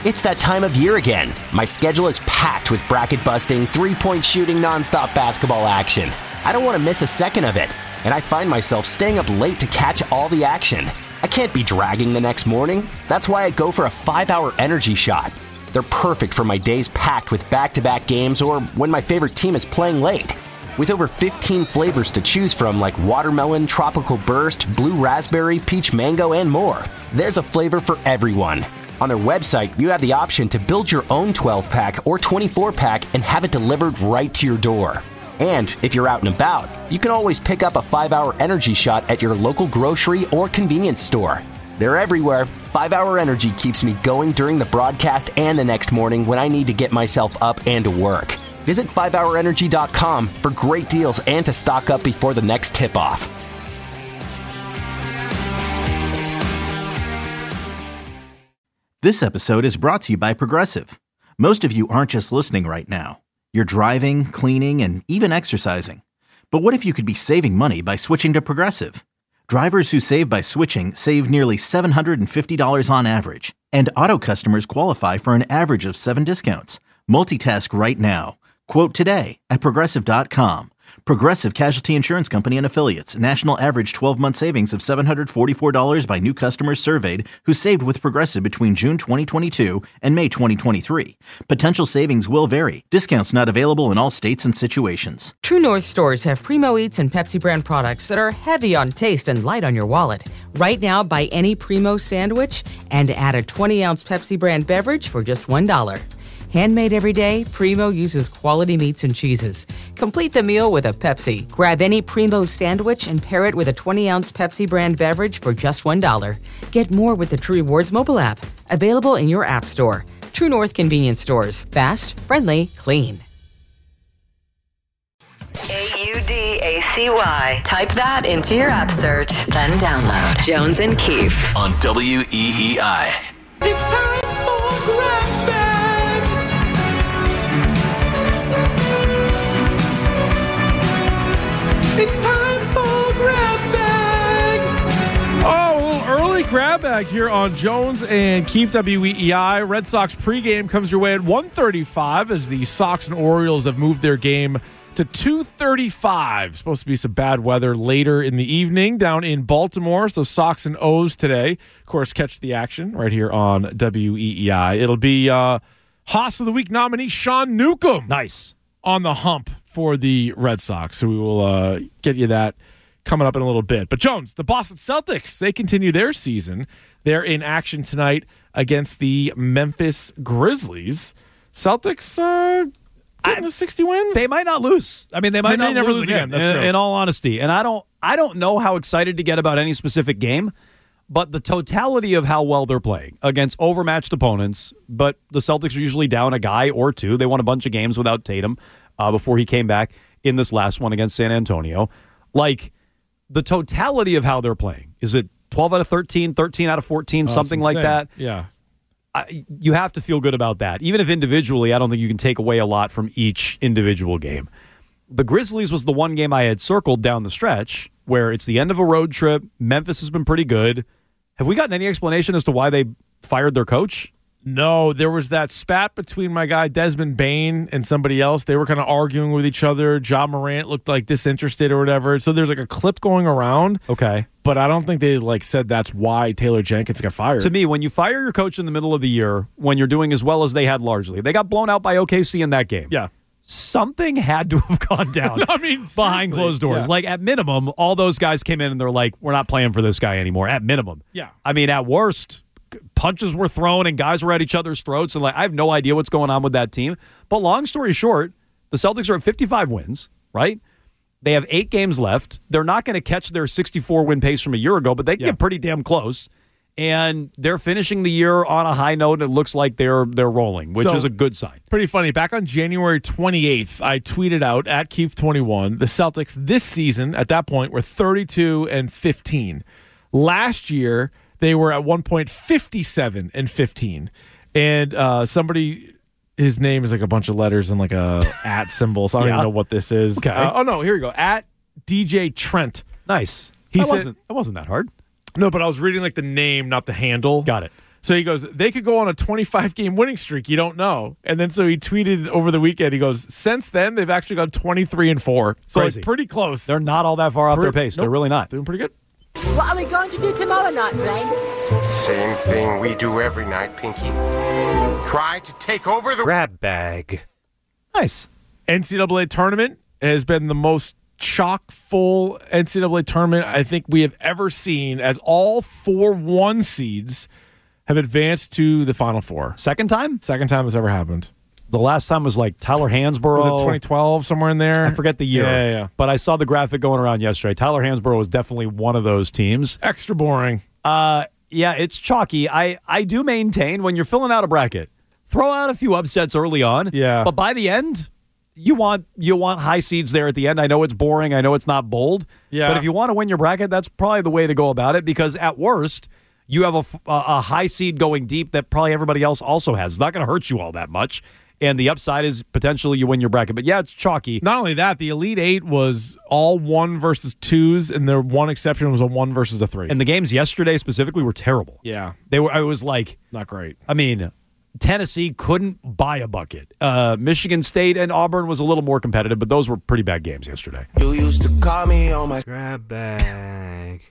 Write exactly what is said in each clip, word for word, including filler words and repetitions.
It's that time of year again. My schedule is packed with bracket-busting, three-point shooting, nonstop basketball action. I don't want to miss a second of it, and I find myself staying up late to catch all the action. I can't be dragging the next morning. That's why I go for a five-hour energy shot. They're perfect for my days packed with back-to-back games or when my favorite team is playing late. With over fifteen flavors to choose from like watermelon, tropical burst, blue raspberry, peach mango, and more, there's a flavor for everyone. On their website, you have the option to build your own twelve-pack or twenty-four pack and have it delivered right to your door. And if you're out and about, you can always pick up a five-hour energy shot at your local grocery or convenience store. They're everywhere. five-hour Energy keeps me going during the broadcast and the next morning when I need to get myself up and to work. Visit five hour energy dot com for great deals and to stock up before the next tip-off. This episode is brought to you by Progressive. Most of you aren't just listening right now. You're driving, cleaning, and even exercising. But what if you could be saving money by switching to Progressive? Drivers who save by switching save nearly seven hundred fifty dollars on average. And auto customers qualify for an average of seven discounts. Multitask right now. Quote today at Progressive dot com. Progressive Casualty Insurance Company and Affiliates. National average twelve-month savings of seven hundred forty-four dollars by new customers surveyed who saved with Progressive between June twenty twenty-two and May twenty twenty-three. Potential savings will vary. Discounts not available in all states and situations. True North stores have Primo Eats and Pepsi brand products that are heavy on taste and light on your wallet. Right now, buy any Primo sandwich and add a twenty-ounce Pepsi brand beverage for just one dollar. Handmade every day, Primo uses quality meats and cheeses. Complete the meal with a Pepsi. Grab any Primo sandwich and pair it with a twenty-ounce Pepsi brand beverage for just one dollar. Get more with the True Rewards mobile app. Available in your app store. True North convenience stores. Fast, friendly, clean. A U D A C Y. Type that into your app search, then download Jones and Keefe on W E E I. It's time for Grab Bag. It's time for Grab Bag. Oh, a little early Grab Bag here on Jones and Keefe W E E I. Red Sox pregame comes your way at one thirty-five as the Sox and Orioles have moved their game to two thirty-five. Supposed to be some bad weather later in the evening down in Baltimore. So Sox and O's today. Of course, catch the action right here on W E E I. It'll be uh, Haas of the Week nominee Sean Newcomb. Nice. On the hump for the Red Sox. So we will uh, get you that coming up in a little bit. But Jones, the Boston Celtics, they continue their season. They're in action tonight against the Memphis Grizzlies. Celtics uh, getting to sixty wins? They might not lose. I mean, they might they not may never lose lose again, again. in, in all honesty. And I don't I don't know how excited to get about any specific game, but the totality of how well they're playing against overmatched opponents, but the Celtics are usually down a guy or two. They won a bunch of games without Tatum uh, before he came back in this last one against San Antonio. Like, the totality of how they're playing. Is it twelve out of thirteen, thirteen out of fourteen, oh, something like that? Yeah. I, you have to feel good about that. Even if individually, I don't think you can take away a lot from each individual game. The Grizzlies was the one game I had circled down the stretch where it's the end of a road trip. Memphis has been pretty good. Have we gotten any explanation as to why they fired their coach? No, there was that spat between my guy Desmond Bain and somebody else. They were kind of arguing with each other. Ja Morant looked like disinterested or whatever. So there's like a clip going around. Okay. But I don't think they like said that's why Taylor Jenkins got fired. To me, when you fire your coach in the middle of the year, when you're doing as well as they had largely, they got blown out by O K C in that game. Yeah. Something had to have gone down I mean, behind closed doors. Yeah. Like, at minimum, all those guys came in and they're like, we're not playing for this guy anymore. At minimum. Yeah. I mean, at worst, punches were thrown and guys were at each other's throats. And like, I have no idea what's going on with that team. But long story short, the Celtics are at fifty-five wins, right? They have eight games left. They're not going to catch their sixty-four win pace from a year ago, but they can yeah. get pretty damn close. And they're finishing the year on a high note. It looks like they're they're rolling, which so, is a good sign. Pretty funny. Back on January twenty-eighth, I tweeted out at Keefe twenty-one, the Celtics this season at that point were thirty-two and fifteen. Last year, they were at one point fifty-seven and fifteen. And uh, somebody, his name is like a bunch of letters and like a at symbol, so I don't yeah. even know what this is. Okay. Uh, oh, no, here we go. At D J Trent. Nice. He that said, wasn't that wasn't that hard. No, but I was reading like the name, not the handle. Got it. So he goes, they could go on a twenty-five game winning streak. You don't know. And then so he tweeted over the weekend. He goes, since then they've actually gone twenty-three and four. So Crazy. it's pretty close. They're not all that far off Pretty- their pace. nope. They're really not. Doing pretty good. What are we going to do tomorrow night, Blaine? Same thing we do every night, Pinky. Try to take over the grab bag. Nice. N C double A tournament has been the most chock-full N C double A tournament I think we have ever seen, as all four one seeds have advanced to the Final Four. Second time? Second time it's ever happened. The last time was like Tyler Hansborough. Was it twenty twelve, somewhere in there? I forget the year. Yeah, yeah, yeah. But I saw the graphic going around yesterday. Tyler Hansborough was definitely one of those teams. Extra boring. Uh, yeah, it's chalky. I, I do maintain when you're filling out a bracket, throw out a few upsets early on. Yeah. But by the end, you want you want high seeds there at the end. I know it's boring. I know it's not bold. Yeah. But if you want to win your bracket, that's probably the way to go about it, because at worst, you have a, a, a high seed going deep that probably everybody else also has. It's not going to hurt you all that much. And the upside is potentially you win your bracket. But yeah, it's chalky. Not only that, the Elite Eight was all one versus twos, and their one exception was a one versus a three. And the games yesterday specifically were terrible. Yeah. They were. I was like, not great. I mean, Tennessee couldn't buy a bucket. Uh, Michigan State and Auburn was a little more competitive, but those were pretty bad games yesterday. You used to call me on my grab bag.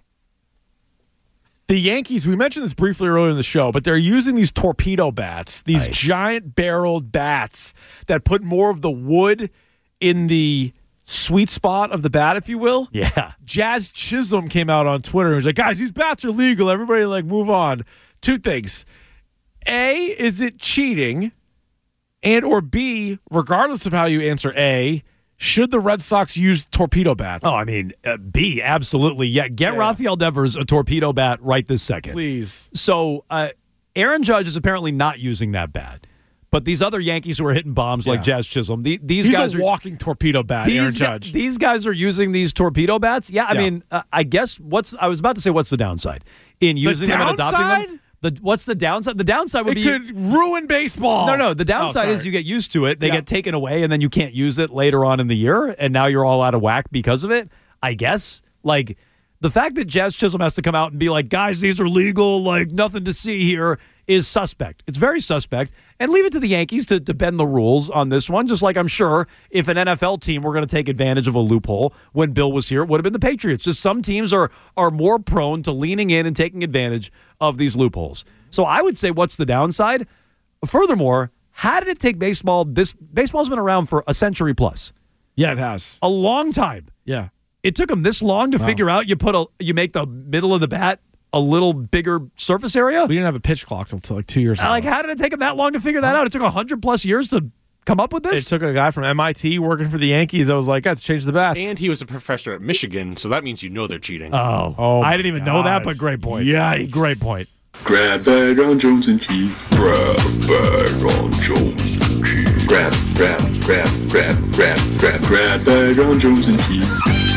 The Yankees, we mentioned this briefly earlier in the show, but they're using these torpedo bats, these Nice. giant barreled bats that put more of the wood in the sweet spot of the bat, if you will. Yeah. Jazz Chisholm came out on Twitter and was like, guys, these bats are legal. Everybody, like, move on. Two things. A, is it cheating? And or B, regardless of how you answer A, should the Red Sox use torpedo bats? Oh, I mean, uh, B, absolutely. Yeah, get Yeah. Rafael Devers a torpedo bat right this second. Please. So uh, Aaron Judge is apparently not using that bat. But these other Yankees who are hitting bombs like Yeah. Jazz Chisholm, the, these He's guys a are walking torpedo bat, these, Aaron gu- Judge. these guys are using these torpedo bats. Yeah, I Yeah. mean, uh, I guess what's I was about to say what's the downside in using them and adopting downside? them. The, what's the downside? The downside would It be could ruin baseball. No, no. The downside Oh, is sorry. you get used to it. They Yeah. get taken away, and then you can't use it later on in the year, and now you're all out of whack because of it, I guess. Like, the fact that Jazz Chisholm has to come out and be like, guys, these are legal, like, nothing to see here, is suspect. It's very suspect. And leave it to the Yankees to, to bend the rules on this one, just like I'm sure if an N F L team were going to take advantage of a loophole when Bill was here, it would have been the Patriots. Just some teams are are more prone to leaning in and taking advantage of these loopholes. So I would say, what's the downside? Furthermore, how did it take baseball? This baseball's been around for a century plus, Yeah, it has. a long time. Yeah. It took them this long to figure out you put a you make the middle of the bat a little bigger surface area. We didn't have a pitch clock until like two years ago. Like, how did it take them that long to figure that out? It took a hundred plus years to come up with It this. took a guy from M I T working for the Yankees that was like, let's change the bats. And he was a professor at Michigan, so that means you know they're cheating. oh, Oh, I my didn't even know that, gosh. but great point. Yikes. Great point. Grab bag on Jones and Keith. Grab bag on Jones and Keith. Grab, grab, grab, grab, grab, grab, grab bag on Jones and Keith.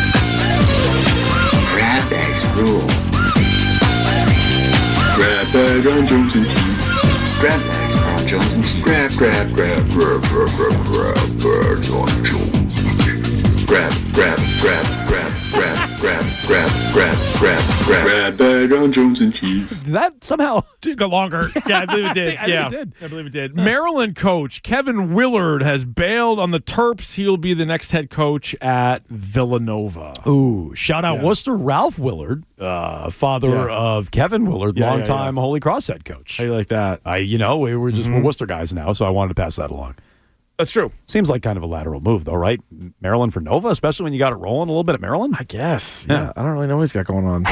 Grab bags rule. Grab bag on Jones and Keith. Grab bags on Jones and Keith. Grab, grab, grab, grab, grab, grab, grab bags on Jones and Keith. Grab, grab, grab, grab, grab, grab, grab, grab, grab, grab, grab bag on Jones and Keith. That somehow Did go longer. Yeah, I believe it did. I think yeah, it did. I believe it did. Maryland coach Kevin Willard has bailed on the Terps. He'll be the next head coach at Villanova. Ooh, shout out Yeah. Worcester Ralph Willard, uh, father Yeah. of Kevin Willard, Yeah, yeah, longtime yeah. Holy Cross head coach. How do you like that? I, you know, we were just we're Worcester guys now, so I wanted to pass that along. That's true. Seems like kind of a lateral move, though, right? Maryland for Nova, especially when you got it rolling a little bit at Maryland. I guess. Yeah. I don't really know what he's got going on.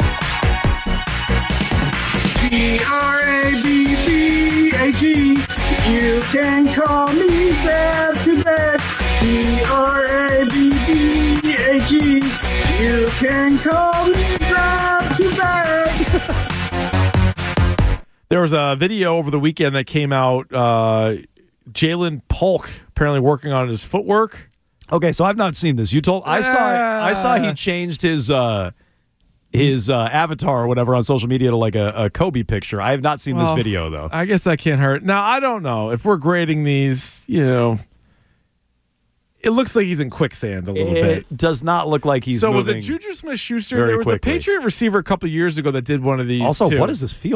G R A B B A G. You can call me back to back. G R A B B A G. You can call me back to back. There was a video over the weekend that came out. Uh, Jalen Polk apparently working on his footwork. Okay, so I've not seen this. You told I saw I saw he changed his uh, his uh, avatar or whatever on social media to like a, a Kobe picture. I have not seen Well, this video though. I guess that can't hurt. Now, I don't know. If we're grading these, you know, it looks like he's in quicksand a little It bit. does not look like he's so moving. was it Juju Smith-Schuster? very There was quickly. a Patriot receiver a couple years ago that did one of these Also, too. what is this field?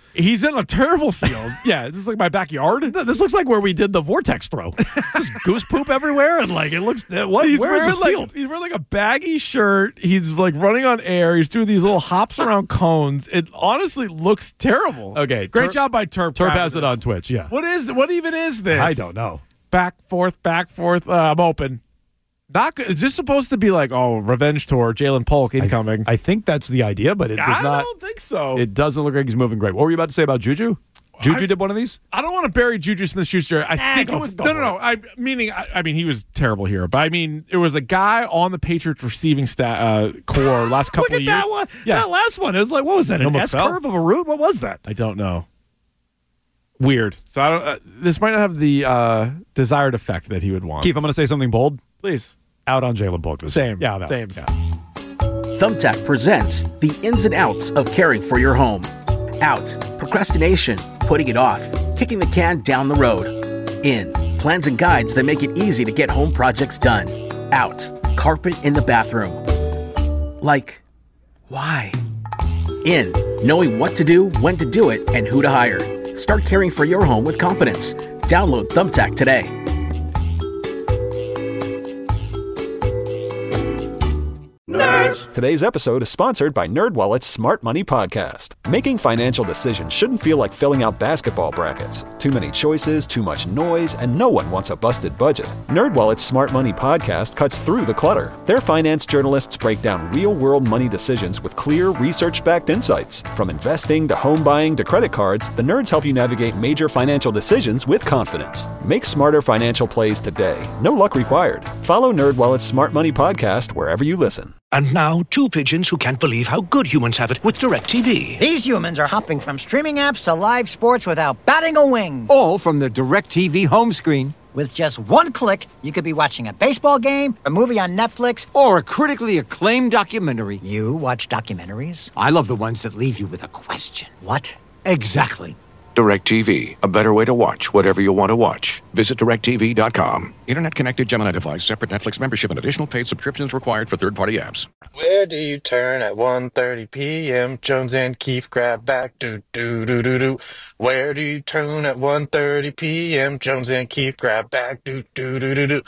He's in a terrible field. Yeah, is this like my backyard? This looks like where we did the vortex throw. Just goose poop everywhere, and like it looks. What? He's Where is this like, field? He's wearing like a baggy shirt. He's like running on air. He's doing these little hops around cones. It honestly looks terrible. Okay, great Terp, job by Terp. Terp has it on Twitch. Yeah. What is? What even is this? I don't know. Back forth, back forth. Uh, I'm open. Not good. Is this supposed to be like, oh, revenge tour, Jalen Polk incoming? I, I think that's the idea, but it does I not. I don't think so. It doesn't look like he's moving great. What were you about to say about Juju? Juju I, did one of these? I don't want to bury Juju Smith-Schuster. I eh, think go, it was go no, no, no. I meaning, I, I mean, he was terrible here, but I mean, it was a guy on the Patriots receiving stat uh, core last couple Look of at years. That one. Yeah, that last one. It was like, what was that? An S curve of a route? What was that? I don't know. Weird. So I don't. Uh, this might not have the uh, desired effect that he would want. Keith, I'm going to say something bold. Please. Out on Jalen Polk. This Same. Yeah, no. Same. Yeah. Thumbtack presents the ins and outs of caring for your home. Out, procrastination, putting it off, kicking the can down the road. In, plans and guides that make it easy to get home projects done. Out, carpet in the bathroom. Like, why? In, knowing what to do, when to do it, and who to hire. Start caring for your home with confidence. Download Thumbtack today. Nerds! Today's episode is sponsored by NerdWallet's Smart Money Podcast. Making financial decisions shouldn't feel like filling out basketball brackets. Too many choices, too much noise, and no one wants a busted budget. NerdWallet's Smart Money Podcast cuts through the clutter. Their finance journalists break down real-world money decisions with clear, research-backed insights. From investing to home buying to credit cards, the nerds help you navigate major financial decisions with confidence. Make smarter financial plays today. No luck required. Follow NerdWallet's Smart Money Podcast wherever you listen. And now, two pigeons who can't believe how good humans have it with DirecTV. These humans are hopping from streaming apps to live sports without batting a wing. All from the DirecTV home screen. With just one click, you could be watching a baseball game, a movie on Netflix, or a critically acclaimed documentary. You watch documentaries? I love the ones that leave you with a question. What? Exactly. DirecTV, a better way to watch whatever you want to watch. Visit direct T V dot com. Internet-connected Gemini device, separate Netflix membership, and additional paid subscriptions required for third-party apps. Where do you turn at one thirty p.m.? Jones and Keefe grab back. Do, do, do, do, do. Where do you turn at one thirty p.m.? Jones and Keefe grab back. Do, do, do, do, do.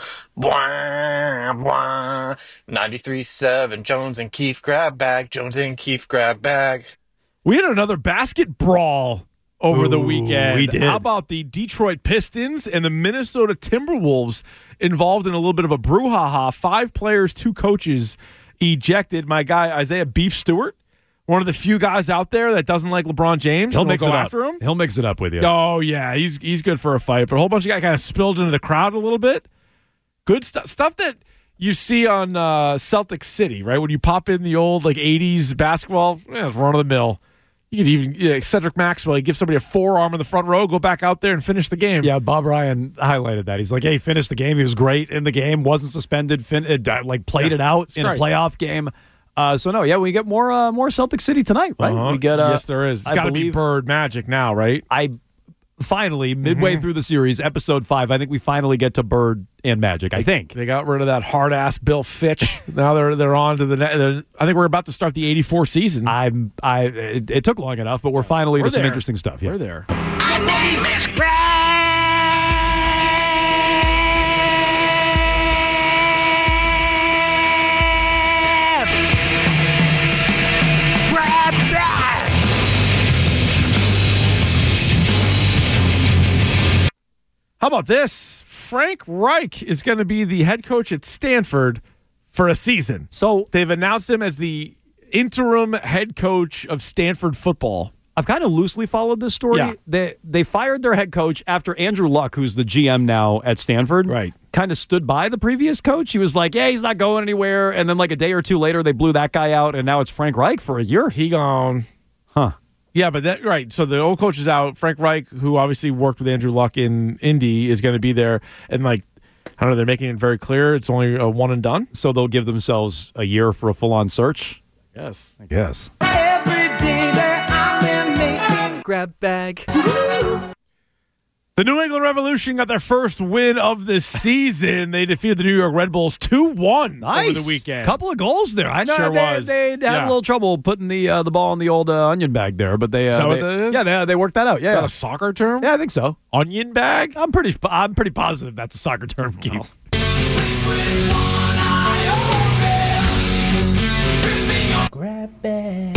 Bwah, bwah. ninety-three point seven. Jones and Keefe grab back. Jones and Keefe grab back. We had another basket brawl over Ooh, the weekend. We did. How about the Detroit Pistons and the Minnesota Timberwolves involved in a little bit of a brouhaha? Five players, two coaches ejected. My guy, Isaiah Beef Stewart, one of the few guys out there that doesn't like LeBron James. He'll mix go it up. after him. He'll mix it up with you. Oh, yeah. He's he's good for a fight. But a whole bunch of guys kind of spilled into the crowd a little bit. Good stuff. Stuff that you see on uh, Celtic City, right? When you pop in the old like eighties basketball, yeah, it's run of the mill. You could even, yeah, Cedric Maxwell, you give somebody a forearm in the front row, go back out there and finish the game. Yeah, Bob Ryan highlighted that. He's like, hey, finished the game. He was great in the game, wasn't suspended, fin- uh, like played yeah, it out in great. a playoff game. Uh, so, no, yeah, we get more uh, more Celtic City tonight, right? Uh-huh. We get, uh, yes, there is. It's got to be Bird Magic now, right? I finally, midway mm-hmm. through the series, episode five, I think we finally get to Bird and Magic, I think. They got rid of that hard-ass Bill Fitch. Now they're they're on to the ne- I think we're about to start the eighty-four season. I'm I it, it took long enough, but we're finally we're to some there. interesting stuff. Yeah. We're there. How about this? Frank Reich is going to be the head coach at Stanford for a season. So they've announced him as the interim head coach of Stanford football. I've kind of loosely followed this story. Yeah. They they fired their head coach after Andrew Luck, who's the G M now at Stanford, right, kind of stood by the previous coach. He was like, yeah, he's not going anywhere. And then like a day or two later, they blew that guy out, and now it's Frank Reich for a year. He gone. Huh. Yeah, but that right. So the old coach is out. Frank Reich, who obviously worked with Andrew Luck in Indy, is going to be there. And like, I don't know, they're making it very clear it's only a one and done. So they'll give themselves a year for a full-on search? Yes. I guess. Every day that I'm in making grab bag. The New England Revolution got their first win of the season. They defeated the New York Red Bulls two one nice. over the weekend. Couple of goals there. I know sure they, was. they, they had yeah. a little trouble putting the uh, the ball in the old uh, onion bag there, but they, uh, is that they what that is? yeah they, they worked that out. Yeah, is that yeah. a soccer term? Yeah, I think so. Onion bag? I'm pretty I'm pretty positive that's a soccer term, Keith. Grab bag.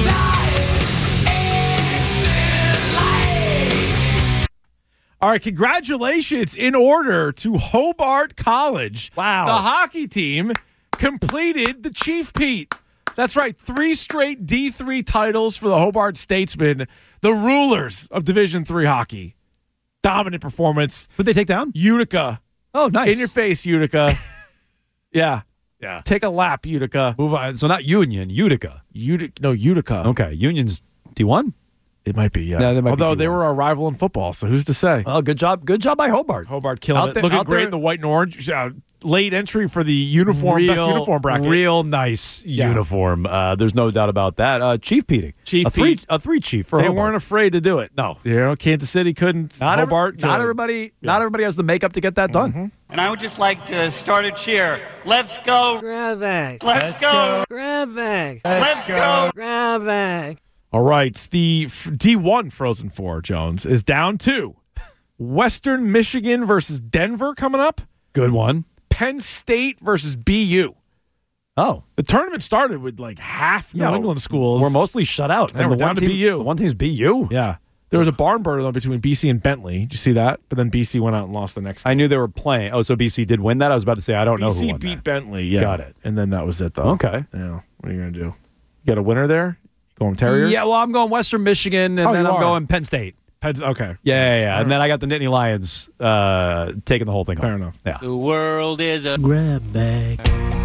All right, congratulations in order to Hobart College. Wow. The hockey team completed the Chief Pete. That's right, three straight D three titles for the Hobart Statesmen, the rulers of Division three hockey. Dominant performance. Who'd they take down? Utica. Oh, nice. In your face, Utica. yeah. Yeah. Take a lap, Utica. Move on. So not Union, Utica. Utica. No, Utica. Okay, Union's D one? It might be, yeah. Yeah, they might Although be they were our rival in football, so who's to say? Oh, good job. Good job by Hobart. Hobart killing Out it. there- Looking out great there- in the white and orange. Uh, late entry for the uniform, real, best uniform bracket. Real nice Yeah. uniform. Uh, there's no doubt about that. Uh, Chief Peting. Chief a three, Pete. a three chief for They Hobart. weren't afraid to do it. No. You know, Kansas City couldn't. Not, every- Hobart not could. everybody. Not everybody has the makeup to get that done. Mm-hmm. And I would just like to start a cheer. Let's go. Grab bag. Let's go. Grab bag. Let's go. Grab bag. All right. The f- D one Frozen Four, Jones, is down to Western Michigan versus Denver coming up. Good one. Penn State versus B U. Oh. The tournament started with like half New Yeah, England schools. We're mostly shut out. And we're the down one to team, B U. The one team's B U. Yeah. There was a barn burner though between B C and Bentley. Did you see that? But then B C went out and lost the next. I knew they were playing. Oh, so B C did win that? I was about to say, I don't know who B C won beat that. Bentley. Yeah. Got it. And then that was it though. Okay. Yeah. What are you gonna do? You got a winner there? Going Terriers? Yeah, well, I'm going Western Michigan, and Oh, then you I'm are. going Penn State. Peds, okay. Yeah, yeah, yeah. And then I got the Nittany Lions uh, taking the whole thing Fair home. enough. Yeah. The world is a Grab bag.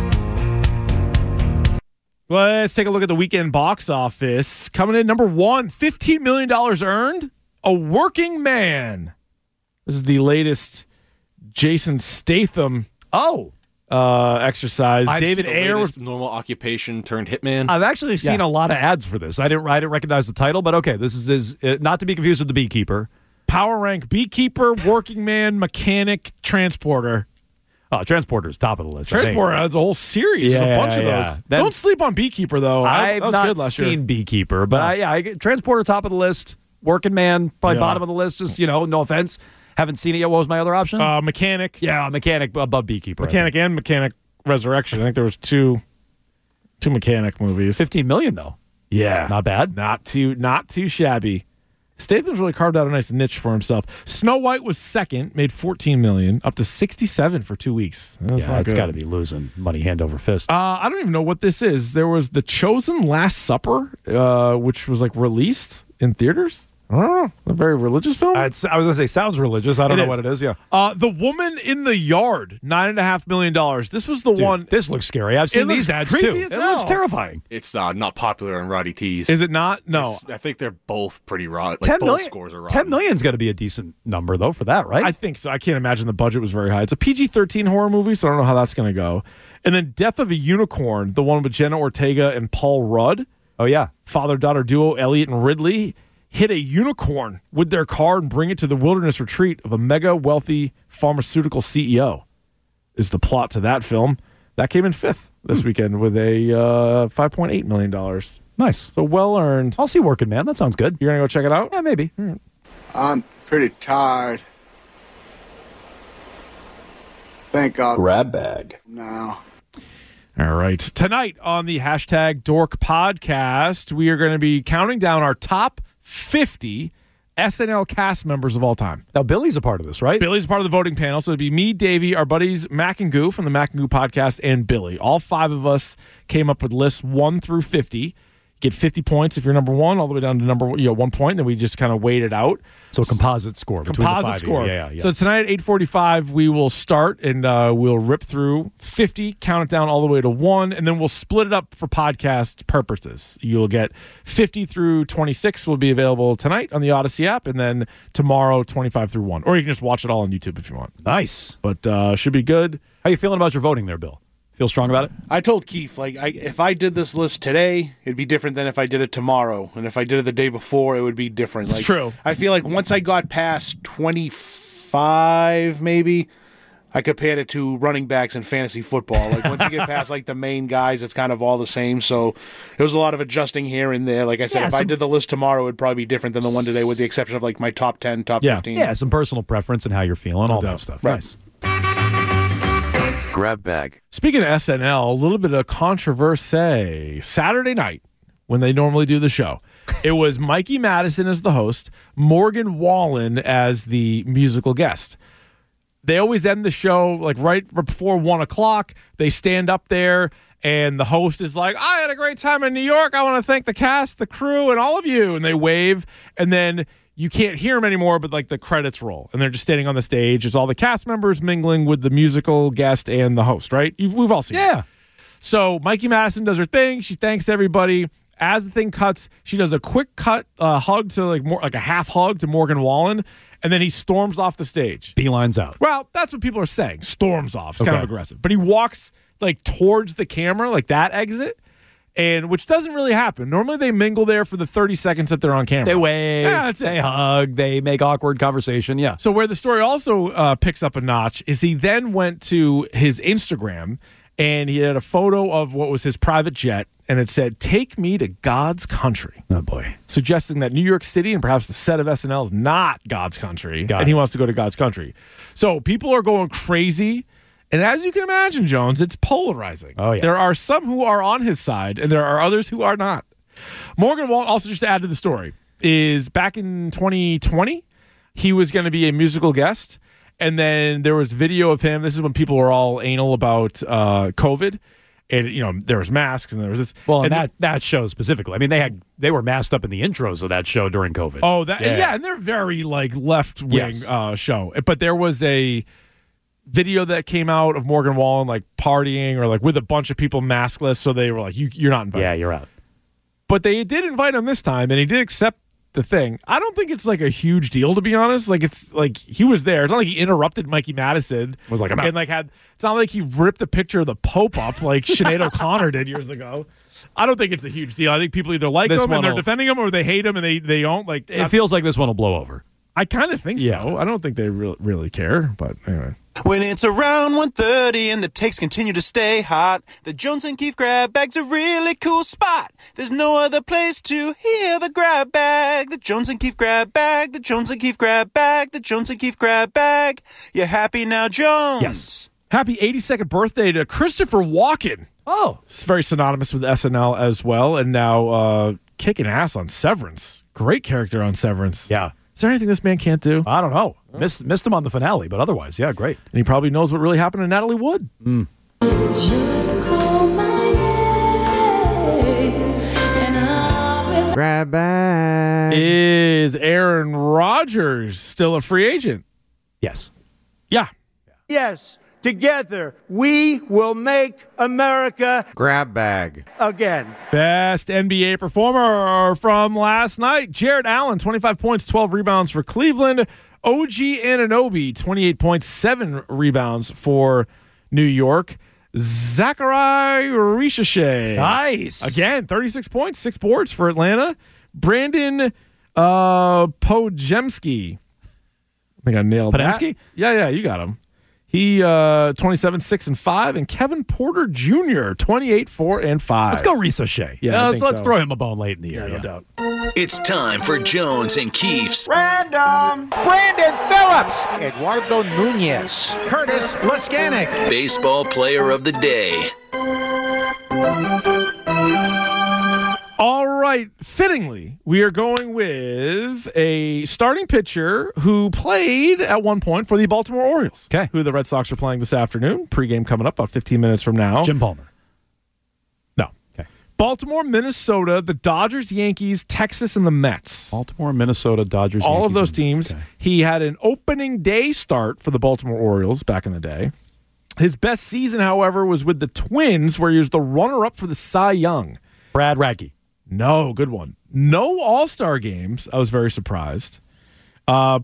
Let's take a look at the weekend box office. Coming in number one, fifteen million dollars earned. A Working Man. This is the latest Jason Statham Oh. uh, exercise. I've David seen the Ayer was latest normal occupation turned hitman. I've actually seen Yeah. a lot of ads for this. I didn't, I didn't recognize the title, but okay, this is, is uh, not to be confused with The Beekeeper. power rank beekeeper, working man, mechanic, transporter. Oh, Transporter's top of the list. I think. Transporter has a whole series. There's Yeah, a bunch of yeah. those. Then- Don't sleep on Beekeeper, though. I, I've that was not good last seen year. Beekeeper, but No. I, yeah, I, get- Transporter top of the list. Working Man, probably Yeah. bottom of the list. Just, you know, no offense. Haven't seen it yet. What was my other option? Uh, mechanic. yeah, Mechanic above Beekeeper. I Mechanic and Mechanic Resurrection. I think there was two two mechanic movies. think. fifteen million, though. Yeah. Not bad. Not too not too shabby. Statham's really carved out a nice niche for himself. Snow White was second, made fourteen million, up to sixty-seven for two weeks. That's yeah, not it's good. got to be losing money hand over fist. Uh, I don't even know what this is. There was The Chosen Last Supper, uh, which was like released in theaters. I don't know. A very religious film. Uh, it's, I was going to say, sounds religious. I don't It know is. what it is. Yeah. Uh, The Woman in the Yard, nine and a half million dollars. This was the Dude, one. This looks scary. I've seen It these looks ads creepy too. as It looks hell. terrifying. It's uh, not popular on Roddy T's. Is it not? No. It's- I think they're both pretty rotten. Like ten both million. scores are rotten. Ten million's got to be a decent number though for that, right? I think so. I can't imagine the budget was very high. It's a P G thirteen horror movie, so I don't know how that's going to go. And then Death of a Unicorn, the one with Jenna Ortega and Paul Rudd. oh yeah. Father-daughter duo Elliot and Ridley hit a unicorn with their car and bring it to the wilderness retreat of a mega wealthy pharmaceutical C E O is the plot to that film. That came in fifth this weekend with a uh, five point eight million dollars. Nice. So well earned. I'll see Working Man. That sounds good. You're going to go check it out? Yeah, maybe. I'm pretty tired. Think I'll Grab bag. now. All right. Tonight on the hashtag Dork Podcast, we are going to be counting down our top fifty S N L cast members of all time. Now Billy's a part of this, right? Billy's a part of the voting panel, so it'd be me, Davey, our buddies Mac and Goo from the Mac and Goo podcast, and Billy. All five of us came up with lists one through fifty. Get fifty points if you're number one, all the way down to number you know one point. Then we just kind of weight it out. So a composite score. between the Composite five of you. score. Yeah, yeah, yeah. So tonight at eight forty-five, we will start and uh, we'll rip through fifty, count it down all the way to one, and then we'll split it up for podcast purposes. You'll get fifty through twenty-six will be available tonight on the Odyssey app, and then tomorrow twenty-five through one. Or you can just watch it all on YouTube if you want. Nice. But uh, should be good. How you feeling about your voting there, Bill? Feel strong about it? I told Keith, like, I, if I did this list today, it'd be different than if I did it tomorrow. And if I did it the day before, it would be different. It's Like, true. I feel like once I got past twenty, five, maybe. I compared it to running backs in fantasy football. Like once you get past like the main guys, it's kind of all the same. So there was a lot of adjusting here and there. Like I said, Yeah, if some- I did the list tomorrow, it would probably be different than the one today, with the exception of like my top ten, top Yeah, fifteen. yeah, some personal preference and how you're feeling, all that stuff. Right. Nice. Grab bag. Speaking of S N L, a little bit of controversy. Saturday night, when they normally do the show, it was Mikey Madison as the host, Morgan Wallen as the musical guest. They always end the show like right before one o'clock. They stand up there, and the host is like, I had a great time in New York. I want to thank the cast, the crew, and all of you. And they wave, and then you can't hear them anymore, but like the credits roll, and they're just standing on the stage. It's all the cast members mingling with the musical guest and the host, right? You've, we've all seen it. Yeah. So Mikey Madison does her thing. She thanks everybody. As the thing cuts, she does a quick cut uh, hug to like more like a half hug to Morgan Wallen, and then he storms off the stage. Beelines out. Well, that's what people are saying. Storms off. It's kind Okay. of aggressive. But he walks like towards the camera, like that exit, and which doesn't really happen. Normally they mingle there for the thirty seconds that they're on camera. They wave, Yeah, that's it. they hug, they make awkward conversation. Yeah. So where the story also uh, picks up a notch is he then went to his Instagram and he had a photo of what was his private jet, and it said, "Take me to God's country." Oh, boy. Suggesting that New York City and perhaps the set of S N L is not God's country, Got and it. he wants to go to God's country. So people are going crazy. And as you can imagine, Jones, it's polarizing. Oh, yeah. There are some who are on his side, and there are others who are not. Morgan Wallen, also just to add to the story, is back in twenty twenty, he was going to be a musical guest. And then there was video of him. This is when people were all anal about uh, COVID. And, you know, there was masks and there was this. Well, and, and that, that show specifically. I mean, they had they were masked up in the intros of that show during COVID. Oh, that yeah, Yeah. and they're very like left wing Yes. uh, show. But there was a video that came out of Morgan Wallen like partying or like with a bunch of people maskless. So they were like, "You, you're not invited." Yeah, you're out. But they did invite him this time, and he did accept the thing. I don't think it's like a huge deal, to be honest. Like it's like he was there. It's not like he interrupted Mikey Madison. Was like, I'm out. and like had. It's not like he ripped a picture of the Pope up like Sinead O'Connor did years ago. I don't think it's a huge deal. I think people either like This him and one they're will- defending him, or they hate him and they they don't like. It feels like this one will blow over. I kind of think Yeah. so. I don't think they re- really care, but anyway. When it's around one thirty and the takes continue to stay hot, the Jones and Keefe grab bag's a really cool spot. There's no other place to hear the grab bag. The Jones and Keefe grab bag, the Jones and Keefe grab bag, the Jones and Keefe grab bag. You happy now, Jones? Yes. Happy eighty-second birthday to Christopher Walken. Oh. It's very synonymous with S N L as well, and now uh, kicking ass on Severance. Great character on Severance. Yeah. Is there anything this man can't do? I don't know. Missed, missed him on the finale, but otherwise, yeah, great. And he probably knows what really happened to Natalie Wood. Mm. Grab bag. Is Aaron Rodgers still a free agent? Yes. Yeah. Yes, together we will make America Grab bag. again. Best N B A performer from last night, Jared Allen, twenty-five points, twelve rebounds for Cleveland. O G Anunoby, twenty-eight points, seven rebounds for New York. Zachary Richache. Nice. Again, thirty-six points, six boards for Atlanta. Brandon uh, Pojemski. I think I nailed Podemski? that. Yeah, yeah, you got him. He uh, twenty-seven, six, and five. And Kevin Porter Junior, twenty-eight, four, and five. Let's go Richache. Yeah, I let's, think let's so. throw him a bone late in the year. Yeah, no yeah. doubt. It's time for Jones and Keefe's Random. Brandon Phillips. Eduardo Nunez. Curtis Laskanik. Baseball Player of the Day. All right, fittingly, we are going with a starting pitcher who played at one point for the Baltimore Orioles. Okay. Who the Red Sox are playing this afternoon. Pre-game coming up about fifteen minutes from now. Jim Palmer. No. Okay. Baltimore, Minnesota, the Dodgers, Yankees, Texas, and the Mets. Baltimore, Minnesota, Dodgers, All of Yankees, those and- teams. okay. He had an opening day start for the Baltimore Orioles back in the day. His best season, however, was with the Twins, where he was the runner-up for the Cy Young. Brad Radke. No, good one. No All-Star games. I was very surprised. Uh,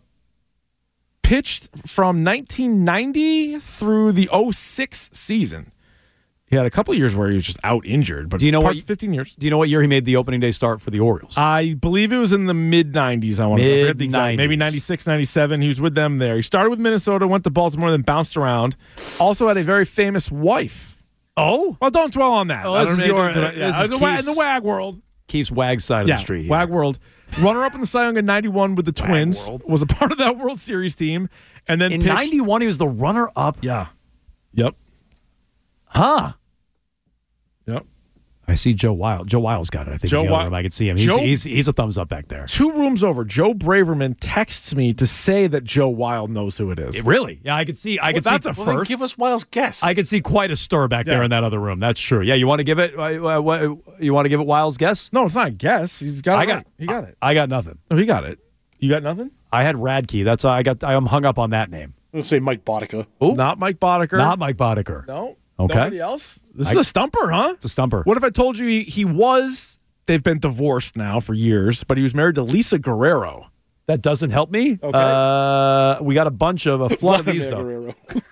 pitched from nineteen ninety through the oh six season. He had a couple of years where he was just out injured, but do you know what? fifteen years. Do you know what year he made the opening day start for the Orioles? I believe it was in the mid nineties. I want to say Mid nineties, maybe ninety-six, ninety-seven. He was with them there. He started with Minnesota, went to Baltimore, then bounced around. Also had a very famous wife. Oh, well, don't dwell on that. Oh, this is your to, uh, yeah. this is in, the, wa- in Keith's, the WAG world. Keith's WAG side of yeah, the street. WAG world. Runner up in the Cy Young in ninety-one with the WAG Twins. world. Was a part of that World Series team, and then in pitched, ninety-one he was the runner up. Yeah. Yep. Huh. Yep. I see Joe Wild. Joe Wild's got it. I think Joe in the other Wild- room. I can see him. He's, Joe- he's he's a thumbs up back there. Two rooms over, Joe Braverman texts me to say that Joe Wild knows who it is. Really? Yeah, I could see. I Well, could that's see. a Well, then first. give us Wild's guess. I could see quite a stir back there Yeah. in that other room. That's true. Yeah, you want to give it? Uh, what, you want to give it Wild's guess? No, it's not a guess. He's got it. I got. right. He got it. I got nothing. No, he got it. You got nothing? I had Radke. That's I got. I'm hung up on that name. I'm going to say Mike Boddicker. Ooh. Not Mike Boddicker. Not Mike Boddicker. No. Okay. Nobody else? This I- is a stumper, huh? It's a stumper. What if I told you he, he was, they've been divorced now for years, but he was married to Lisa Guerrero. That doesn't help me. Okay. Uh, we got a bunch of a flood of these though. Guerrero.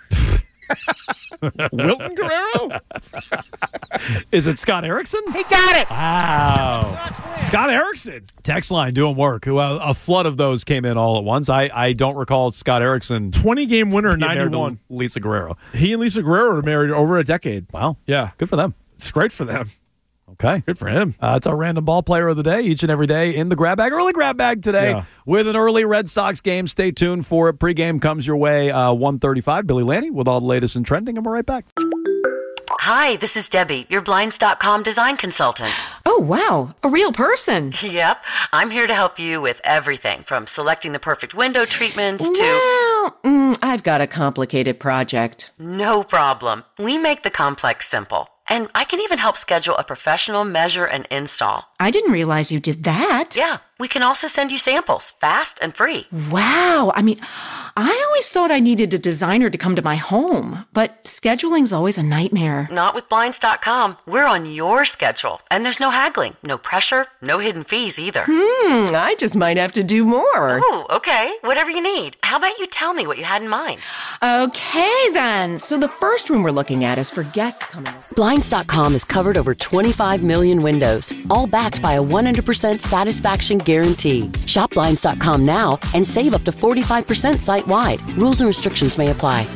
Wilton Guerrero? Is it Scott Erickson? He got it. Wow. Scott Erickson. Text line doing work. Well, a flood of those came in all at once. I, I don't recall Scott Erickson. twenty-game winner in being married to ninety-one. Lisa Guerrero. He and Lisa Guerrero were married over a decade. Wow. Yeah. Good for them. It's great for them. Okay. Good for him. Uh, it's our random ball player of the day each and every day in the grab bag. Early grab bag today Yeah. with an early Red Sox game. Stay tuned for it. Pre-game comes your way uh, one thirty-five. Billy Lanny with all the latest and trending, and we're right back. Hi, this is Debbie, your Blinds dot com design consultant. Oh, wow. A real person. Yep, I'm here to help you with everything from selecting the perfect window treatments to... Well, mm, I've got a complicated project. No problem. We make the complex simple. And I can even help schedule a professional measure and install. I didn't realize you did that. Yeah, we can also send you samples, fast and free. Wow. I mean, I always thought I needed a designer to come to my home, but scheduling's always a nightmare. Not with Blinds dot com. We're on your schedule. And there's no haggling, no pressure, no hidden fees either. Hmm, I just might have to do more. Oh, okay. Whatever you need. How about you tell me what you had in mind? Okay, then. So the first room we're looking at is for guests coming over. Blinds dot com has covered over twenty-five million windows, all backed by a one hundred percent satisfaction guarantee. Shop Blinds dot com now and save up to forty-five percent site-wide. Rules and restrictions may apply.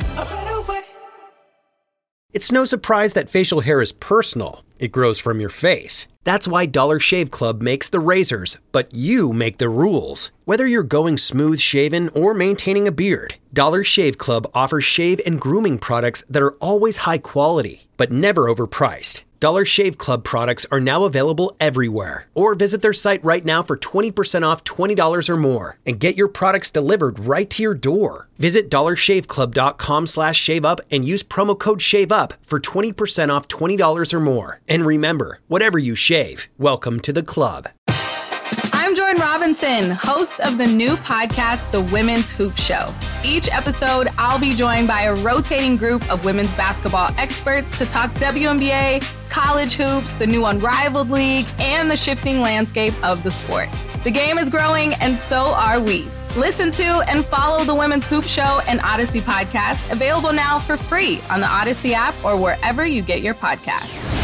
It's no surprise that facial hair is personal. It grows from your face. That's why Dollar Shave Club makes the razors, but you make the rules. Whether you're going smooth shaven or maintaining a beard, Dollar Shave Club offers shave and grooming products that are always high quality, but never overpriced. Dollar Shave Club products are now available everywhere. Or visit their site right now for twenty percent off twenty dollars or more and get your products delivered right to your door. Visit dollar shave club dot com slash shave up and use promo code SHAVEUP for twenty percent off twenty dollars or more. And remember, whatever you shave, welcome to the club. I'm Jordan Robinson, host of the new podcast, The Women's Hoop Show. Each episode, I'll be joined by a rotating group of women's basketball experts to talk W N B A, college hoops, the new Unrivaled League, and the shifting landscape of the sport. The game is growing, and so are we. Listen to and follow The Women's Hoop Show and Odyssey podcast, available now for free on the Odyssey app or wherever you get your podcasts.